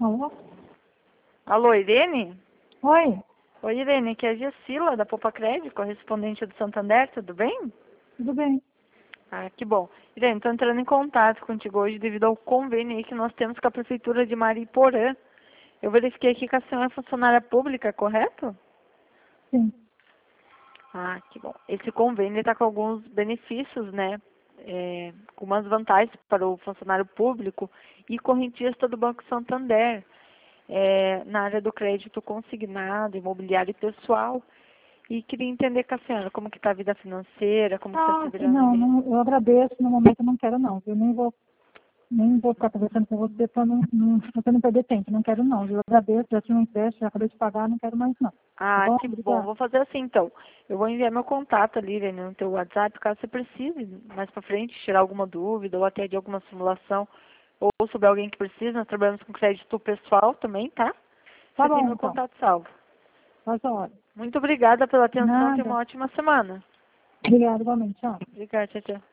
Alô? Alô, Irene? Oi, Oi, Irene, aqui é a Gessila, da Poupa Crédito, correspondente do Santander, tudo bem? tudo bem? Ah, que bom. Irene, estou entrando em contato contigo hoje devido ao convênio aí que nós temos com a Prefeitura de Mariporã. Eu verifiquei aqui que a senhora é funcionária pública, correto? Sim. Ah, que bom. Esse convênio está com alguns benefícios, né? Algumas vantagens para o funcionário público e correntista do Banco Santander. Na área do crédito consignado, imobiliário e pessoal. E queria entender com a senhora como que está a vida financeira, como que está se virando Não, ali. não, eu agradeço, no momento eu não quero não. Eu nem vou ficar conversando com você para você não perder tempo, não quero não. Eu agradeço, já tinha um empréstimo, já acabei de pagar, não quero mais não. Tá Ah, bom? que bom. Obrigada. Vou fazer assim, então. Eu vou enviar meu contato ali, Irene, no teu WhatsApp, caso você precise, mais para frente, tirar alguma dúvida ou até de alguma simulação ou sobre alguém que precisa. Nós trabalhamos com crédito pessoal também, tá? Tá Você tem bom meu então, contato salvo. faz a hora. Muito obrigada pela atenção e Nada. uma ótima semana. Obrigada igualmente, tchau. Obrigada, tchau, tchau.